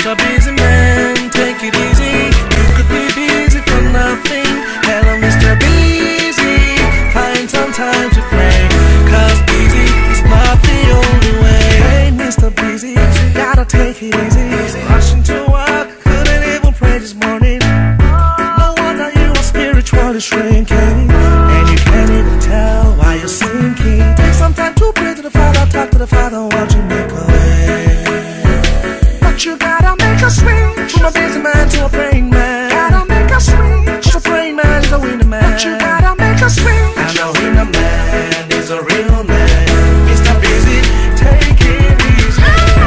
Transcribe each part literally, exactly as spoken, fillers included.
Mister Busy Man, take it easy. You could be busy for nothing. Hello, Mister Busy, find some time to pray, cause busy is not the only way. Hey, Mister Busy, gotta take it easy. Rushing to work, couldn't even pray this morning. No wonder you are spiritually shrinking, and you can't even tell why you're sinking. Take some time to pray to the Father, talk to the Father, watch him make a way. But you gotta make a switch from a busy man to a praying man. Gotta make a switch. A praying man is a winning man. But you gotta make a switch. And a winner man is a real man. Mister Busy, take it easy.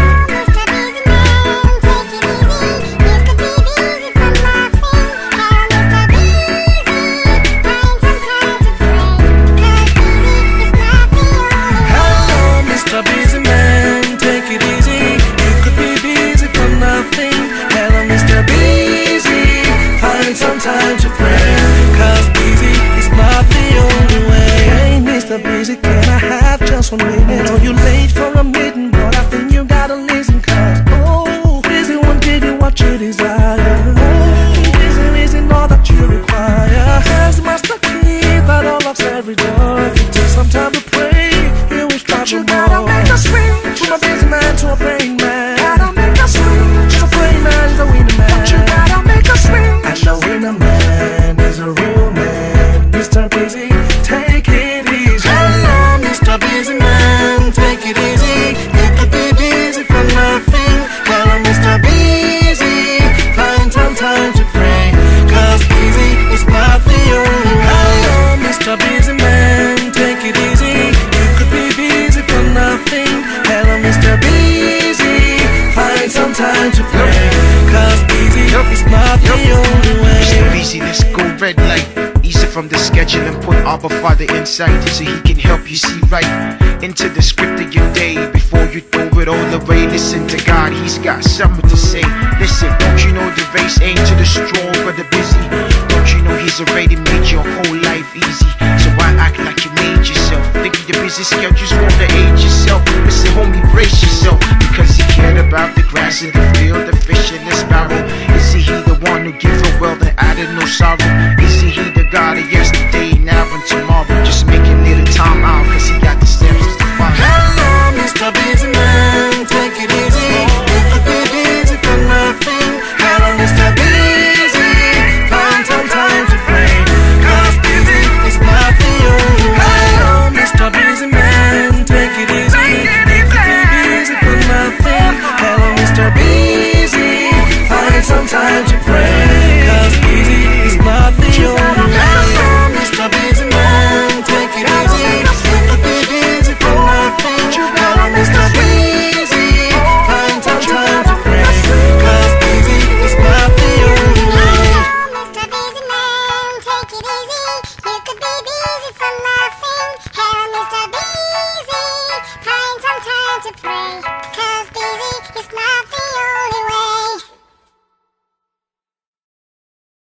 Hello, Mister Busy Man, take it easy. You could be busy for nothing. Hello, Mister Busy, find some time to pray, cause busy is not the only way. Hey, Mister Busy, can I have just one minute? I know you're late for a meeting, but I think you gotta listen, cause oh, busy won't give you what you desire. Oh, busy isn't all that you require. There's the master key that unlocks every door. If you take some time to pray, you will start to know. Gotta make a switch from a busy man to a praying man. Gotta make a switch. A praying man is a winning man. But you gotta make a switch. And a winner man is a real man. Mister Busy, take it easy. Hello, Mister Busy Man, take it easy. You could be busy for nothing. Hello, Mister Busy, find some time to pray, cause busy is not the only way. Hello, Mister Busy Man, take it easy. You could be busy for nothing. Hello, Mister Busy, find some time to pray, cause busy is not the only way. Mister Busy, let's go red light. Easy from the schedule and put Abba Father inside so he can help you see right into the script of your day before you throw it all away. Listen to God, he's got something to say. Listen, don't you know the race ain't to the strong or the busy? Don't you know he's already made your whole life easy? So why act like you made yourself? Think of your busy schedules, wanna age yourself. Listen, homie, brace yourself, because he cared about the grass in the field, the fish in the